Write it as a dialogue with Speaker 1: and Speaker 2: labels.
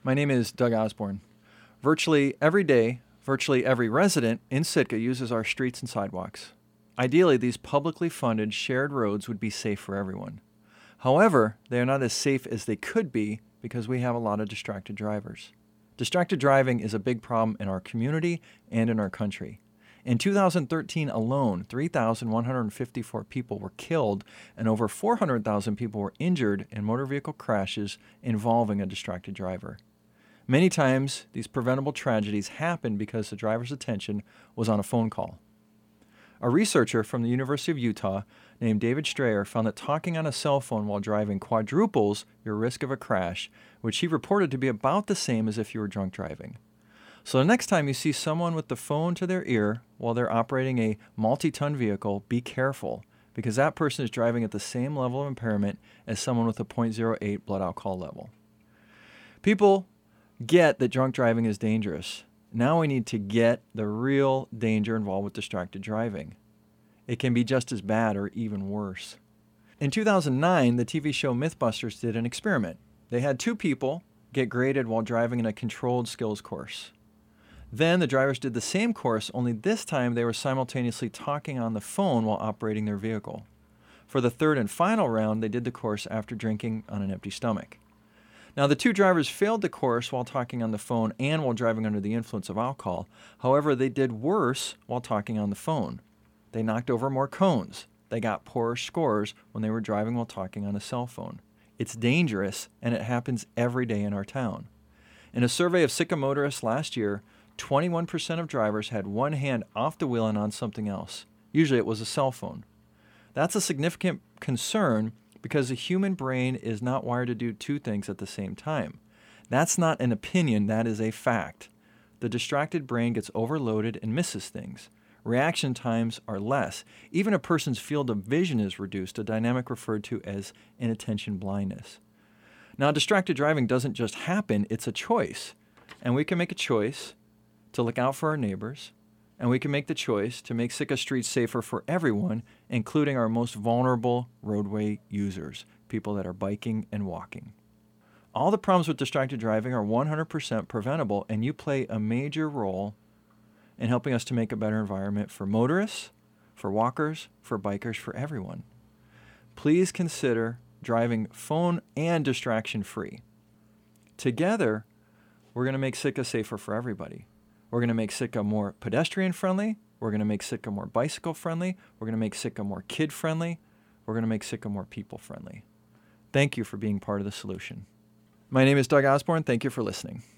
Speaker 1: My name is Doug Osborne. Virtually every day, virtually every resident in Sitka uses our streets and sidewalks. Ideally, these publicly funded shared roads would be safe for everyone. However, they are not as safe as they could be because we have a lot of distracted drivers. Distracted driving is a big problem in our community and in our country. In 2013 alone, 3,154 people were killed and over 400,000 people were injured in motor vehicle crashes involving a distracted driver. Many times, these preventable tragedies happen because the driver's attention was on a phone call. A researcher from the University of Utah named David Strayer found that talking on a cell phone while driving quadruples your risk of a crash, which he reported to be about the same as if you were drunk driving. So the next time you see someone with the phone to their ear while they're operating a multi-ton vehicle, be careful, because that person is driving at the same level of impairment as someone with a 0.08 blood alcohol level. People get that drunk driving is dangerous. Now we need to get the real danger involved with distracted driving. It can be just as bad or even worse. In 2009, the TV show Mythbusters did an experiment. They had two people get graded while driving in a controlled skills course. Then the drivers did the same course, only this time they were simultaneously talking on the phone while operating their vehicle. For the third and final round, they did the course after drinking on an empty stomach. Now, the two drivers failed the course while talking on the phone and while driving under the influence of alcohol. However, they did worse while talking on the phone. They knocked over more cones. They got poorer scores when they were driving while talking on a cell phone. It's dangerous, and it happens every day in our town. In a survey of Sitka motorists last year, 21% of drivers had one hand off the wheel and on something else. Usually it was a cell phone. That's a significant concern because the human brain is not wired to do two things at the same time. That's not an opinion, that is a fact. The distracted brain gets overloaded and misses things. Reaction times are less. Even a person's field of vision is reduced, a dynamic referred to as inattention blindness. Now, distracted driving doesn't just happen, it's a choice. And we can make a choice to look out for our neighbors, and we can make the choice to make Sitka streets safer for everyone, including our most vulnerable roadway users, people that are biking and walking. All the problems with distracted driving are 100% preventable, and you play a major role in helping us to make a better environment for motorists, for walkers, for bikers, for everyone. Please consider driving phone and distraction-free. Together, we're going to make Sitka safer for everybody. We're going to make Sitka more pedestrian-friendly. We're going to make Sitka more bicycle-friendly. We're going to make Sitka more kid-friendly. We're going to make Sitka more people-friendly. Thank you for being part of the solution. My name is Doug Osborne. Thank you for listening.